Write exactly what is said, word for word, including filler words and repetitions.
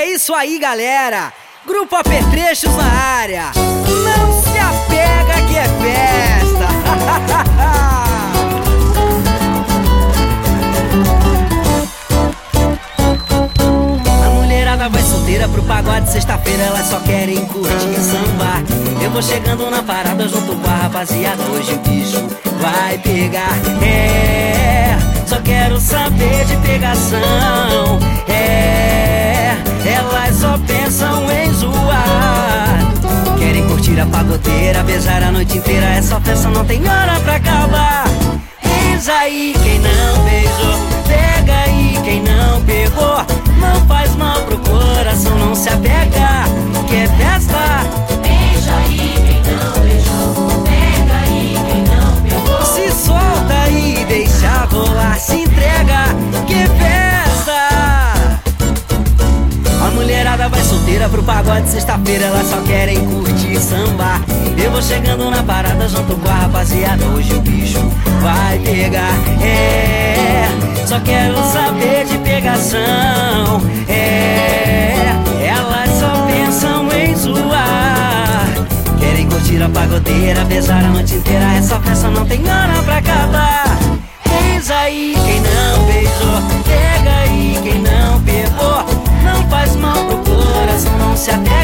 É isso aí, galera. Grupo Apetrechos na área. Não se apega que é festa. A mulherada vai solteira pro pagode sexta-feira, elas só querem curtir samba. Eu vou chegando na parada junto com a rapaziada, hoje o bicho vai pegar. É, só quero saber de pegação. É, elas só pensam em zoar. Querem curtir a pagodeira, beijar a noite inteira. Essa festa não tem hora pra acabar. Eis aí quem não beijou, pega aí quem não pegou. Não faz mal pro coração, não se apega, que é festa. Beija aí quem não beijou, pega aí quem não pegou. Se solta aí, deixa rolar, se entrega, que festa. A mulherada vai solteira pro pagode sexta-feira, elas só querem curtir samba. Eu vou chegando na parada junto com a rapaziada, hoje o bicho vai pegar. É, só quero saber de pegação. É, elas só pensam em zoar. Querem curtir a pagodeira, beijar a noite inteira. Essa festa não tem hora pra acabar. Eis aí quem não beijou, pega aí quem não pegou. Não faz mal pro coração, não se apega.